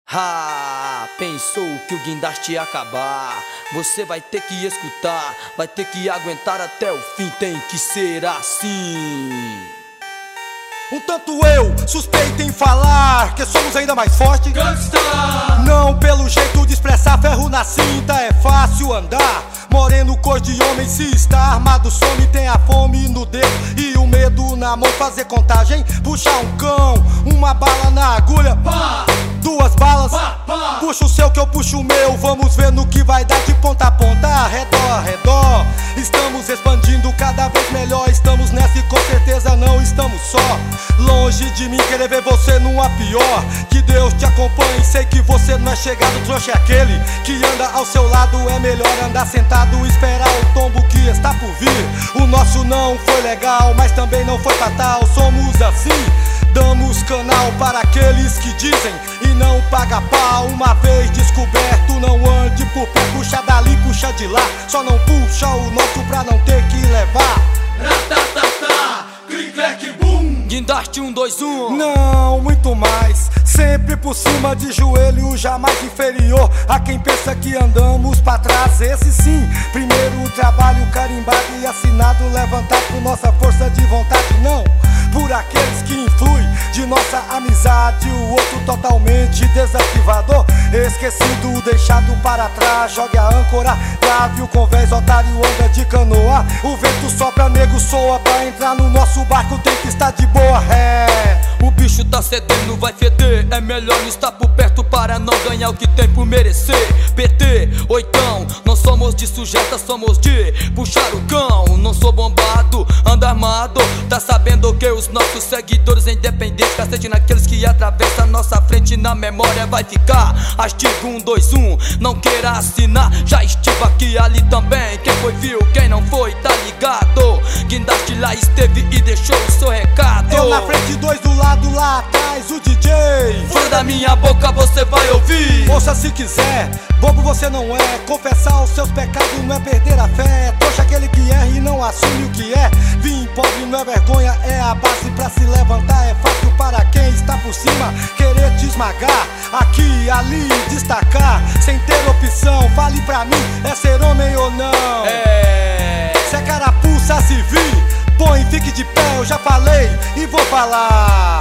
Pensou que o guindaste ia acabar? Você vai ter que escutar, vai ter que aguentar até o fim, tem que ser assim. Um tanto eu suspeito em falar que somos ainda mais fortes. Gangsta! Não pelo jeito de expressar, ferro na cinta é fácil andar. Moreno, cor de homem, se está armado some, tem a fome no dedo e o medo na mão. Fazer contagem, puxar um cão, uma bala na agulha, pá! Duas balas, pá, pá! Puxa o seu que eu puxo o meu, vamos ver no que vai dar de ponta a ponta, redor a redor. Estamos expandindo cada vez melhor, estamos nessa e com certeza não estamos só. Longe de mim querer ver você numa pior. Que Deus te acompanhe, sei que você não é chegado. Trouxa é aquele que anda ao seu lado. É melhor andar sentado e esperar o tombo que está por vir. O nosso não foi legal, mas também não foi fatal. Somos assim, damos canal para aqueles que dizem e não paga pau. Uma vez descoberto, não ande por pé. Puxa dali, puxa de lá, só não puxa o nosso pra não ter que levar. Ratatatá, clic, clac, bum. Guindaste 1, 2, 1. Não, muito mais. Sempre por cima de joelho, jamais inferior a quem pensa que andamos pra trás. Esse sim, primeiro o trabalho carimbado e assinado, levantado por nossa força de vontade. Não por aqueles que influem de nossa amizade. O outro totalmente desativador, esquecido, deixado para trás. Jogue a âncora, trave o convés, otário anda de canoa. O vento sopra, nego soa, pra entrar no nosso barco tem que estar de boa. O bicho tá cedendo, vai feder. É melhor não estar por perto para não ganhar o que tem por merecer. PT, oitão, não somos de sujeta, somos de puxar o cão. Não sou bombado, ando armado. Tá sabendo que os nossos seguidores independentes, cacete naqueles que atravessam nossa frente, na memória vai ficar. Artigo 1, 2, 1, não queira assinar. Já estive aqui ali também, quem foi viu, quem não foi tá ligado. Guindaste lá esteve e deixou o seu recado. Eu na frente, dois do lado, lá atrás o DJ. Fora da minha boca você vai ouvir. Ouça se quiser, bobo você não é. Confessar os seus pecados não é perder a fé. Trouxa aquele que erra e não assume o que é. Vim pobre não é vergonha, é a base pra se levantar. É fácil para quem está por cima querer te esmagar. Aqui, ali, destacar, sem ter opção. Fale pra mim, é ser homem ou não? Se é carapuça, se vir, põe, fique de pé, eu já falei e vou falar.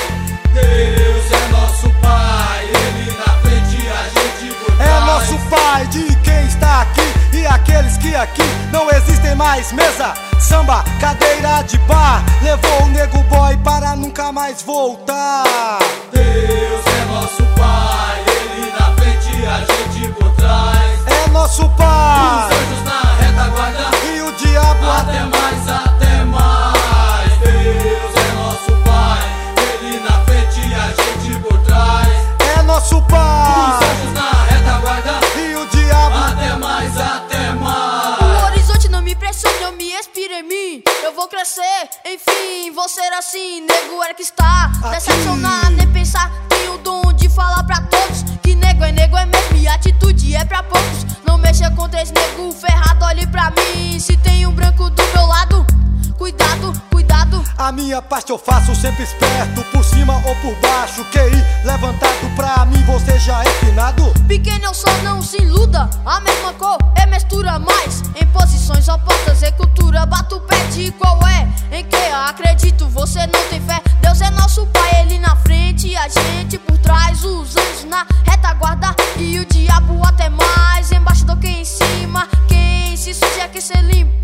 Deus é nosso Pai, Ele na frente, a gente por trás. É nosso Pai de quem está aqui e aqueles que aqui não existem mais. Mesa, samba, cadeira de bar, levou o nego boy para nunca mais voltar. Deus é nosso Pai, Ele na frente, a gente por trás. É nosso Pai, os anjos na retaguarda e o diabo até mais, até mais. Deus é nosso Pai, Ele na frente, a gente por trás. É nosso Pai, os anjos na retaguarda e o diabo até mais, até mais. O horizonte não me pressione, não me expira em mim. Eu vou crescer, enfim, vou ser assim. Nego é que está, decepcionar, nem pensar. Tenho o dom de falar pra todos que nego é mesmo e atitude é pra poucos. Não mexa com três nego ferrado, olhe pra mim. Se tem um branco do meu lado, cuidado, cuidado. A minha parte eu faço sempre esperto, por cima ou por baixo. QI levantado pra mim, você já é finado. Pequeno eu sou, não se iluda. A mesma cor é mistura mais. Em posições opostas é cultura. Bato o pé de qual é, em que acredito, você não tem fé. Deus é nosso Pai, Ele na frente, a gente por trás. Os anjos na retaguarda e o diabo até mais. Embaixo do que em cima, quem se suja quer ser limpo.